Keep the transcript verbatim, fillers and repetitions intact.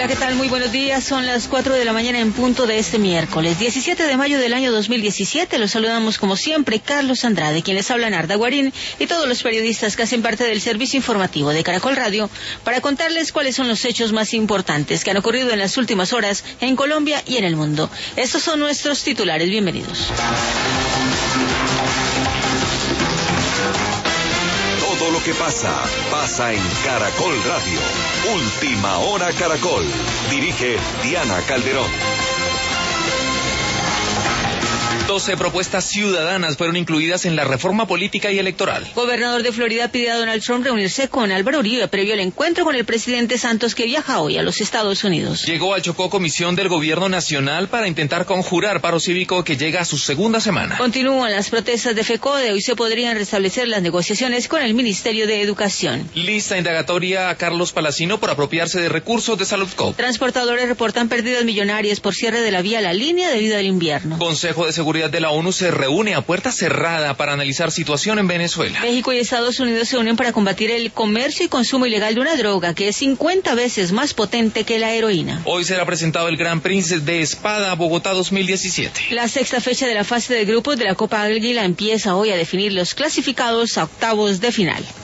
Hola, ¿qué tal? Muy buenos días. Son las cuatro de la mañana en punto de este miércoles, diecisiete de mayo del año dos mil diecisiete. Los saludamos como siempre, Carlos Andrade, quien les habla, Narda Guarín, y todos los periodistas que hacen parte del servicio informativo de Caracol Radio para contarles cuáles son los hechos más importantes que han ocurrido en las últimas horas en Colombia y en el mundo. Estos son nuestros titulares. Bienvenidos. Todo lo que pasa, pasa en Caracol Radio. Última Hora Caracol. Dirige Diana Calderón. doce propuestas ciudadanas fueron incluidas en la reforma política y electoral. Gobernador de Florida pide a Donald Trump reunirse con Álvaro Uribe previo al encuentro con el presidente Santos, que viaja hoy a los Estados Unidos. Llegó al Chocó comisión del Gobierno Nacional para intentar conjurar paro cívico que llega a su segunda semana. Continúan las protestas de FECODE. Hoy se podrían restablecer las negociaciones con el Ministerio de Educación. Lista indagatoria a Carlos Palacino por apropiarse de recursos de Saludcop. Transportadores reportan pérdidas millonarias por cierre de la vía La Línea debido al invierno. Consejo de Seguridad de la ONU se reúne a puerta cerrada para analizar situación en Venezuela. México y Estados Unidos se unen para combatir el comercio y consumo ilegal de una droga que es cincuenta veces más potente que la heroína. Hoy será presentado el Gran Prix de Espada Bogotá dos mil diecisiete. La sexta fecha de la fase de grupos de la Copa Águila empieza hoy a definir los clasificados a octavos de final.